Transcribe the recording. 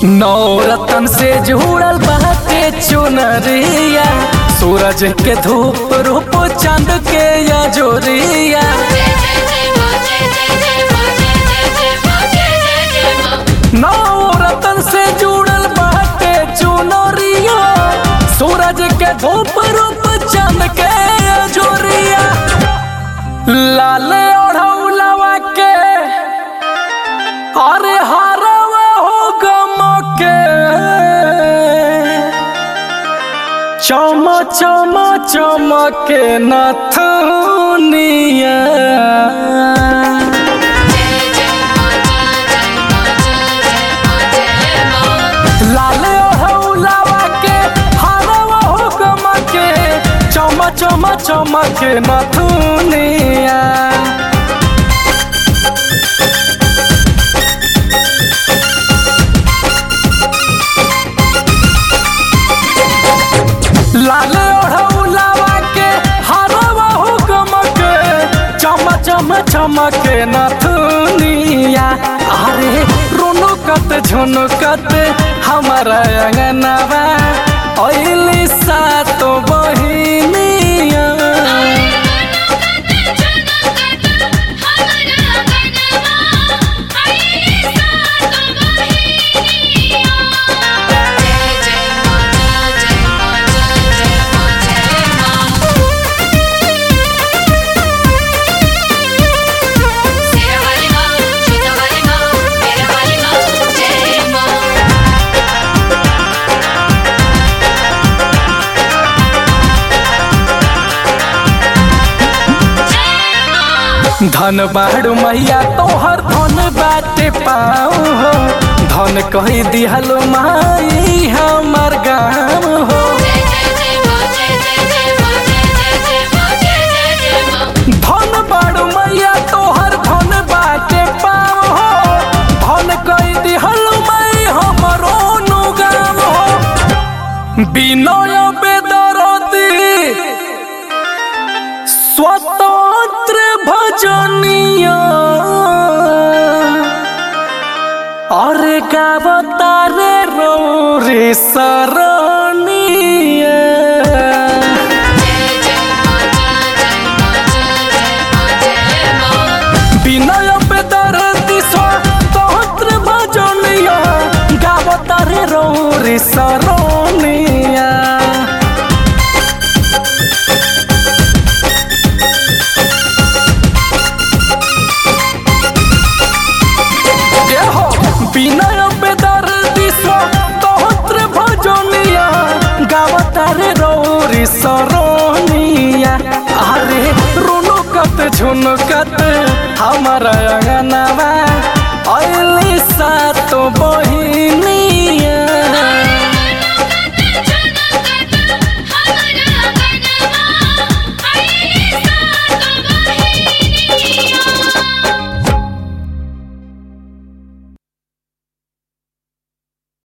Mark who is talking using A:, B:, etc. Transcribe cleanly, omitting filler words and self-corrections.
A: नौरतन से जुड़ल बाटे चुनरिया, सूरज के धूप रूप चांद के या जोरिया। नौरतन से जुड़ल बाटे चुनरिया, सूरज के धूप रूप चांद के या जोरिया। लाल ओढ़ौलवा के अरे हारवा हो गमके, चम चम चमके नथुनिया। लाल ओढ़ौलवा के हारवा हो गमके, चम चम चमके नथुनिया। लाल ओढ़ौलवा के हारवा हो गमके, चम चम चमके नथुनिया। अरे रुनुकत झुनुकत हमारा अंगनवा, अइली सातो बहिनिया। धन बाड़ू मैया तोहर धन बाटे पाऊ हो, धन कही दिहलो माई हमर गाँव हो। धन बाड़ू मैया तोहर धन बाटे पाऊ हो, धन कही दिहलो माई हमरो नु गाँव हो। बिनय बेदरदी स्वतंत्र भजनिया, अरे गावता रे रोरी सरनिया। बिनय बेदरदी स्वतंत्र भजनिया, गावता रे रोरी सरनिया। बिनय बेदरदी स्वतंत्र भजनिया, गावता रे रोरी सरनिया। अरे रुनुकत झुनुकत हमारा अंगनवा,